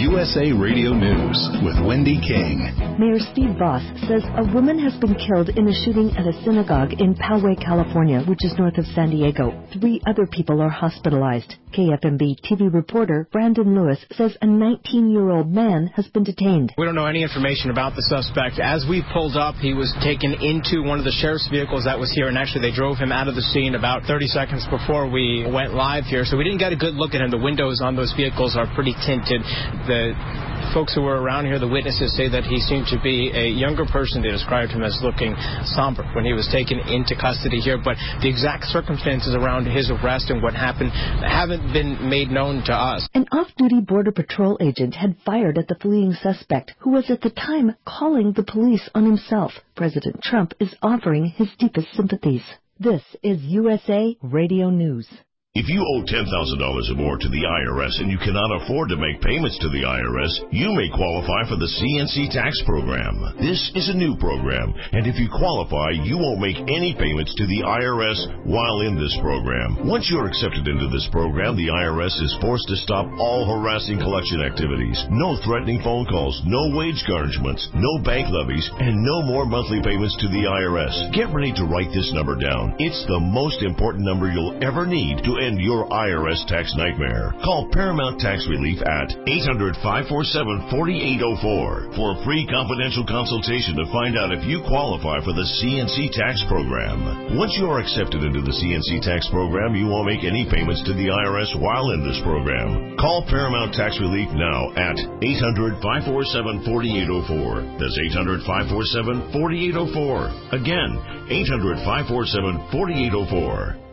USA Radio News with Wendy King. Mayor Steve Voss says a woman has been killed in a shooting at a synagogue in Poway, California, which is north of San Diego. 3 other people are hospitalized. KFMB TV reporter Brandon Lewis says a 19-year-old man has been detained. We don't know any information about the suspect. As we pulled up, he was taken into one of the sheriff's vehicles that was here, and actually they drove him out of the scene about 30 seconds before we went live here, so we didn't get a good look at him. The windows on those vehicles are pretty tinted. The folks who were around here, the witnesses, say that he seemed to be a younger person. They described him as looking somber when he was taken into custody here, but the exact circumstances around his arrest and what happened haven't been made known to us. An off-duty Border Patrol agent had fired at the fleeing suspect, who was at the time calling the police on himself. President Trump is offering his deepest sympathies. This is USA Radio News. If you owe $10,000 or more to the IRS and you cannot afford to make payments to the IRS, you may qualify for the CNC tax program. This is a new program, and if you qualify, you won't make any payments to the IRS while in this program. Once you're accepted into this program, the IRS is forced to stop all harassing collection activities. No threatening phone calls, no wage garnishments, no bank levies, and no more monthly payments to the IRS. Get ready to write this number down. It's the most important number you'll ever need to end your IRS tax nightmare. Call Paramount Tax Relief at 800-547-4804 for a free confidential consultation to find out if you qualify for the CNC tax program. Once you are accepted into the CNC tax program, you won't make any payments to the IRS while in this program. Call Paramount Tax Relief now at 800-547-4804. That's 800-547-4804. Again, 800-547-4804.